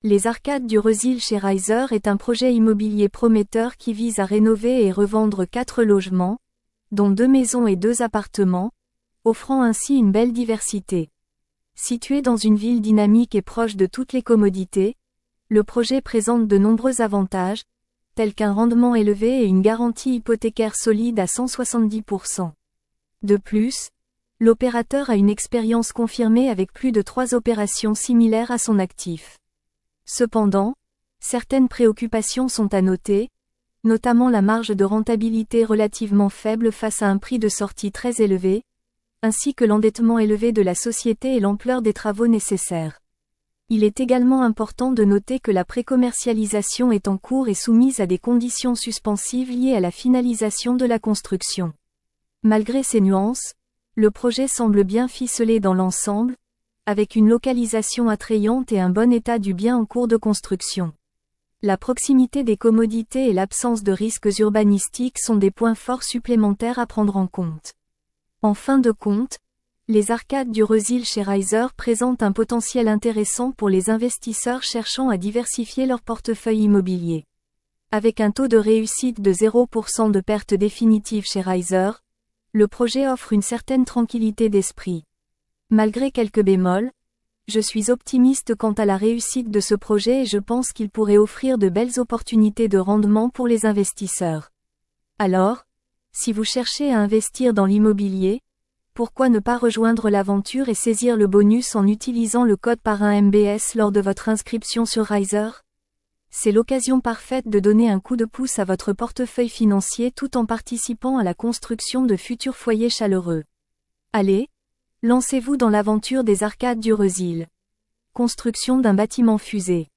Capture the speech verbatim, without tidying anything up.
Les Arcades du Reusil chez Riser est un projet immobilier prometteur qui vise à rénover et revendre quatre logements, dont deux maisons et deux appartements, offrant ainsi une belle diversité. Situé dans une ville dynamique et proche de toutes les commodités, le projet présente de nombreux avantages, tels qu'un rendement élevé et une garantie hypothécaire solide à cent soixante-dix pour cent. De plus, l'opérateur a une expérience confirmée avec plus de trois opérations similaires à son actif. Cependant, certaines préoccupations sont à noter, notamment la marge de rentabilité relativement faible face à un prix de sortie très élevé, ainsi que l'endettement élevé de la société et l'ampleur des travaux nécessaires. Il est également important de noter que la précommercialisation est en cours et soumise à des conditions suspensives liées à la finalisation de la construction. Malgré ces nuances, le projet semble bien ficelé dans l'ensemble, avec une localisation attrayante et un bon état du bien en cours de construction. La proximité des commodités et l'absence de risques urbanistiques sont des points forts supplémentaires à prendre en compte. En fin de compte, les Arcades du Reusil chez Riser présentent un potentiel intéressant pour les investisseurs cherchant à diversifier leur portefeuille immobilier. Avec un taux de réussite de zéro pour cent de perte définitive chez Riser, le projet offre une certaine tranquillité d'esprit. Malgré quelques bémols, je suis optimiste quant à la réussite de ce projet et je pense qu'il pourrait offrir de belles opportunités de rendement pour les investisseurs. Alors, si vous cherchez à investir dans l'immobilier, pourquoi ne pas rejoindre l'aventure et saisir le bonus en utilisant le code parrain M B S lors de votre inscription sur Riser? C'est l'occasion parfaite de donner un coup de pouce à votre portefeuille financier tout en participant à la construction de futurs foyers chaleureux. Allez, lancez-vous dans l'aventure des Arcades du Reusil. Construction d'un bâtiment fusée.